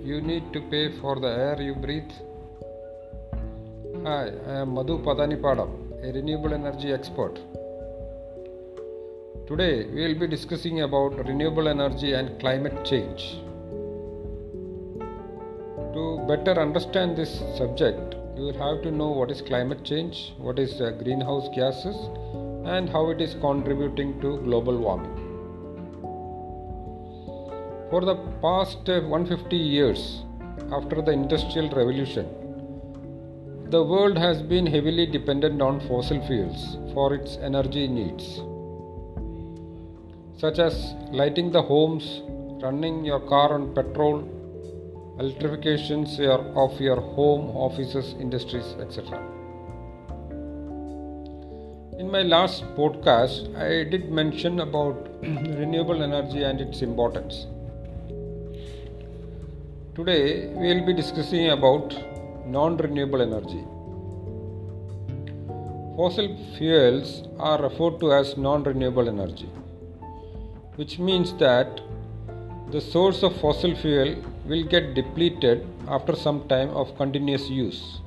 you need to pay for the air you breathe? Hi, I am Madhu Padanipadam, a renewable energy expert. Today we will be discussing about renewable energy and climate change. To better understand this subject, you will have to know what is climate change, what is greenhouse gases, and how it is contributing to global warming. For the past 150 years after the Industrial Revolution, the world has been heavily dependent on fossil fuels for its energy needs, such as lighting the homes, running your car on petrol, electrifications of your home, offices, industries, etc. In my last podcast, I did mention about renewable energy and its importance. Today, we will be discussing about non-renewable energy. Fossil fuels are referred to as non-renewable energy, which means that the source of fossil fuel will get depleted after some time of continuous use.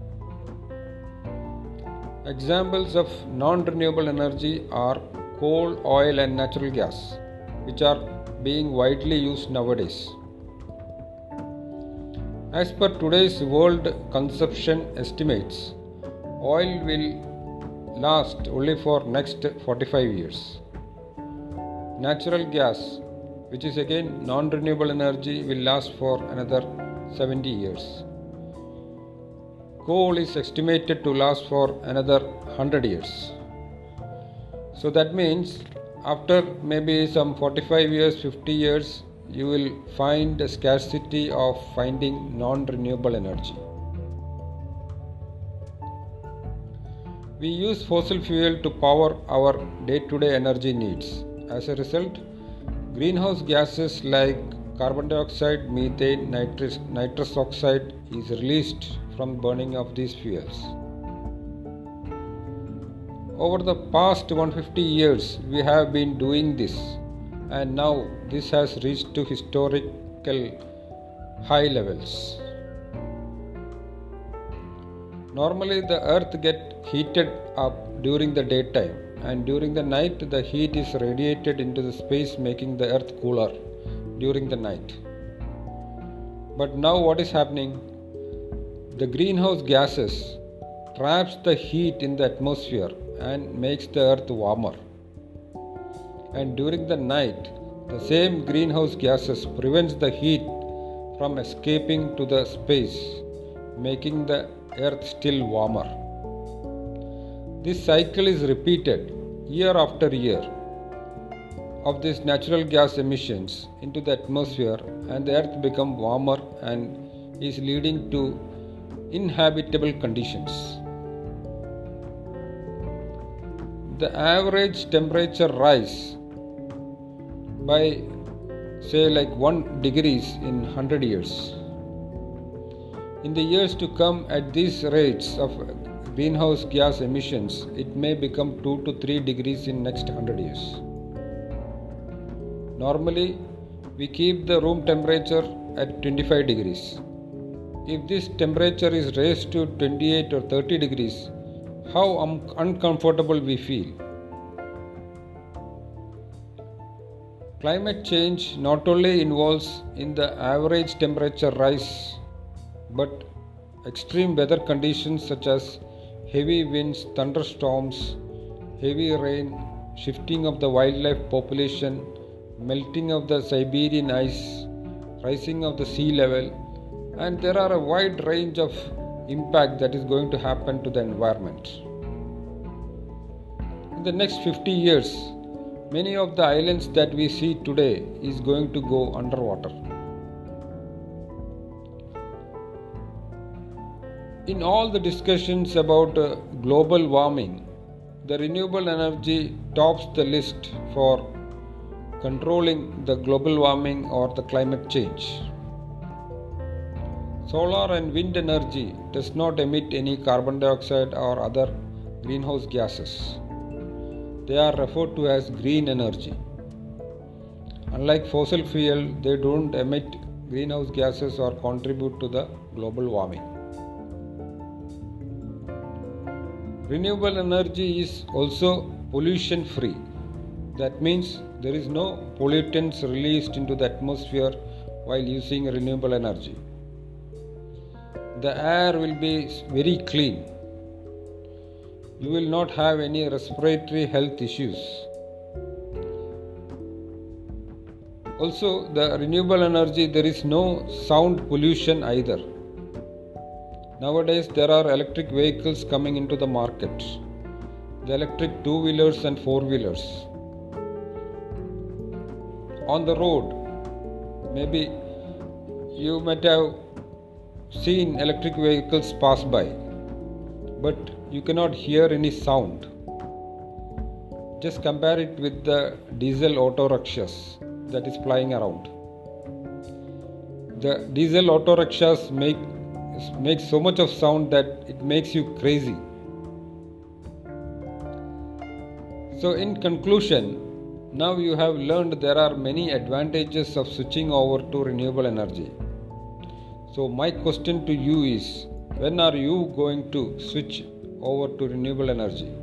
Examples of non-renewable energy are coal, oil and natural gas, which are being widely used nowadays. As per today's world consumption estimates, oil will last only for next 45 years. Natural gas, which is again non-renewable energy, will last for another 70 years. Coal is estimated to last for another 100 years. So that means after maybe some 45 years, 50 years, you will find a scarcity of finding non-renewable energy. We use fossil fuel to power our day-to-day energy needs. As a result, greenhouse gases like carbon dioxide, methane, nitrous oxide is released from burning of these fuels. Over the past 150 years, we have been doing this, and now this has reached to historical high levels. Normally the earth gets heated up during the daytime, and during the night the heat is radiated into the space, making the earth cooler during the night. But now what is happening? The greenhouse gases traps the heat in the atmosphere and makes the earth warmer. And during the night, the same greenhouse gases prevents the heat from escaping to the space, making the earth still warmer. This cycle is repeated year after year of these natural gas emissions into the atmosphere, and the earth becomes warmer and is leading to inhabitable conditions. The average temperature rise by say like 1 degrees in 100 years. In the years to come, at these rates of greenhouse gas emissions, it may become 2 to 3 degrees in next 100 years. Normally, we keep the room temperature at 25 degrees. If this temperature is raised to 28 or 30 degrees, how uncomfortable we feel. Climate change not only involves in the average temperature rise, but extreme weather conditions such as heavy winds, thunderstorms, heavy rain, shifting of the wildlife population, melting of the Siberian ice, rising of the sea level, and there are a wide range of impact that is going to happen to the environment. In the next 50 years, many of the islands that we see today is going to go underwater. In all the discussions about global warming, the renewable energy tops the list for controlling the global warming or the climate change. Solar and wind energy does not emit any carbon dioxide or other greenhouse gases. They are referred to as green energy. Unlike fossil fuel, they don't emit greenhouse gases or contribute to the global warming. Renewable energy is also pollution free. That means there is no pollutants released into the atmosphere while using renewable energy. The air will be very clean. You will not have any respiratory health issues. Also, the renewable energy, there is no sound pollution either. Nowadays, there are electric vehicles coming into the market. The electric two-wheelers and four-wheelers. On the road, maybe you might have seen electric vehicles pass by, but you cannot hear any sound. Just compare it with the diesel auto rickshaws that is flying around. The diesel auto rickshaws make so much of sound that it makes you crazy. So in conclusion, now you have learned there are many advantages of switching over to renewable energy. So my question to you is, when are you going to switch over to renewable energy?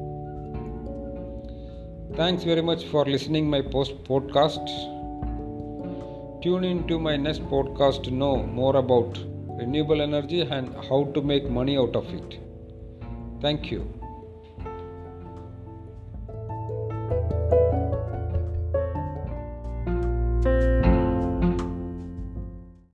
Thanks very much for listening my podcast. Tune in to my next podcast to know more about renewable energy and how to make money out of it. Thank you.